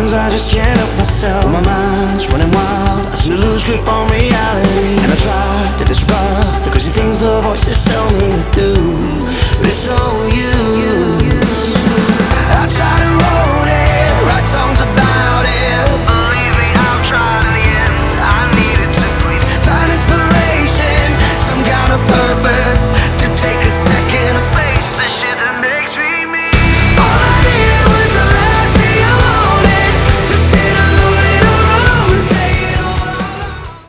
Sometimes I just can't help myself. My mind's running wild, I seem to lose grip on reality. And I try to disrupt the crazy things the voices tell me to do.